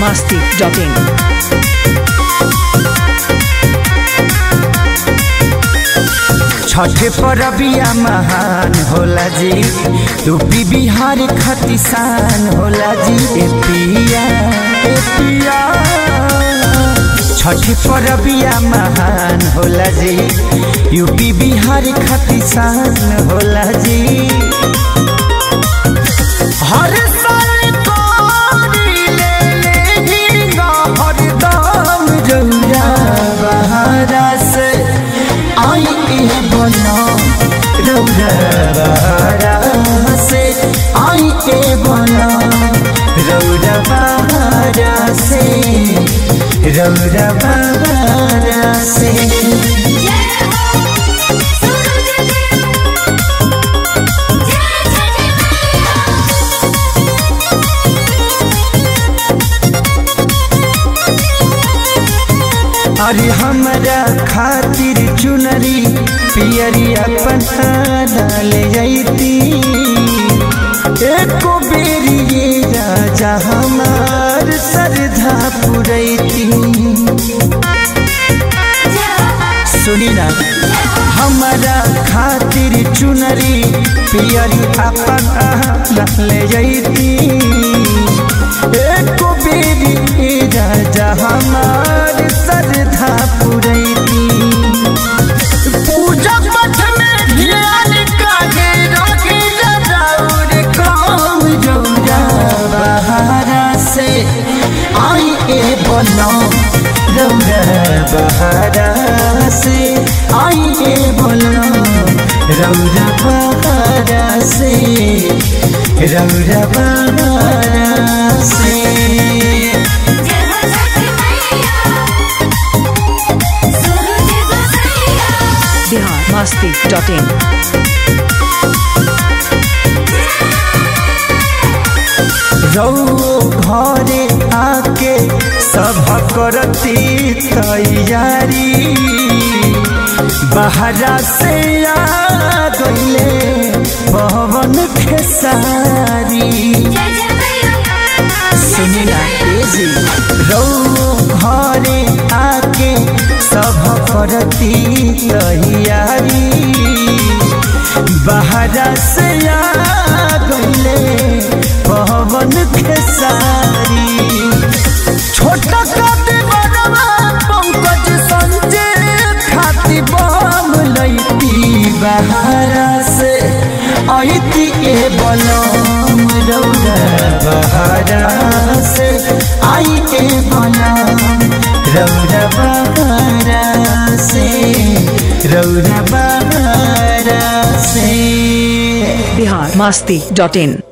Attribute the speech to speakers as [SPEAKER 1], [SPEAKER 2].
[SPEAKER 1] biharmasti.in
[SPEAKER 2] Chhath परबिया महान होला जी, यूपी बिहार खतिसान होला जी। ए पिया छठ परबिया महान होला जी, यूपी बिहार खतिसान होला जी। हर साल कोरी ले हरदम जौरा बहारा से आई बना रौरा बहारा से आई के बना रौरा बहारा से रौरा बहारा से। अरे हमरा खातिर चुनरी पियरी अपन ले जाती, एको बेरी ये राजा हमार श्रद्धा पुरैती। सुनी ना, हमरा खातिर चुनरी पियरी अपन ले जाती, एको बेरी ये राजा हमार श्रद्धा पुरैती। पूजा पाठ में ध्यान काहे रखी जरूर काम जौरा बहारा से आई ए बना रौरा बहारा से आई ए बना रौरा बहारा से रौरा बहारा से।
[SPEAKER 1] biharmasti.in
[SPEAKER 2] रौ घरे आके सब करती तैयारी, बहरा से आ गईले पवन खेसारी। सुनी ना तेजी, रौ घरे आके सब करती तैयारी, बहरा से आ गईले पवन खेसारी। छोटा काटे बड़वा पंकज संजय खाती बम लैती, बहरा से आईती ए बलम रौरा बहरा से आई ए बलम रौरा बहरा से रौरा बहरा से।
[SPEAKER 1] biharmasti.in